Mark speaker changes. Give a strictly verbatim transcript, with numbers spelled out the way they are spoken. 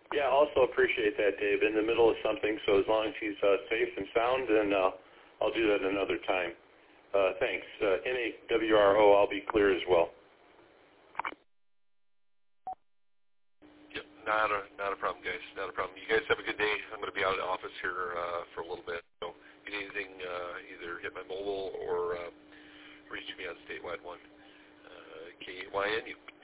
Speaker 1: Yeah, also appreciate that, Dave. In the middle of something, so as long as he's uh, safe and sound, then uh, I'll do that another time. Uh, thanks. Uh, N A W R O, I'll be clear as well.
Speaker 2: Yep, not a not a problem, guys. Not a problem. You guys have a good day. I'm going to be out of the office here uh, for a little bit. So if you need anything, uh, either hit my mobile or uh, reach me on statewide one. Uh, K Y N U.